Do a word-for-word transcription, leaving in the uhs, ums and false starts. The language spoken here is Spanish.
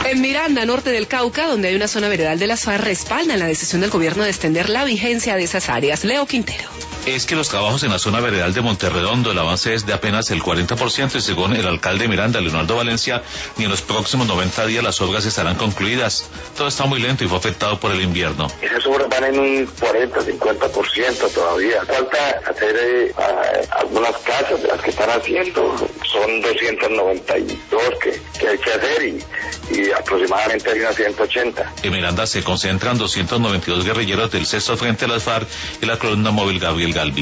En Miranda, norte del Cauca, donde hay una zona veredal de las FARC, respaldan la decisión del gobierno de extender la vigencia de esas áreas. Leo Quintero. Es que los trabajos en la zona veredal de Monterredondo, el avance es de apenas el cuarenta por ciento y según el alcalde de Miranda, Leonardo Valencia, ni en los próximos noventa días las obras estarán concluidas. Todo está muy lento y fue afectado por el invierno. Esas obras van en un cuarenta, cincuenta por ciento todavía. Falta hacer eh, algunas casas de las que están haciendo. Son doscientos noventa y dos que, que hay que hacer y, y aproximadamente hay unas ciento ochenta. En Miranda se concentran doscientos noventa y dos guerrilleros del sexto Frente de las FARC y la columna móvil Gabriel Galvis.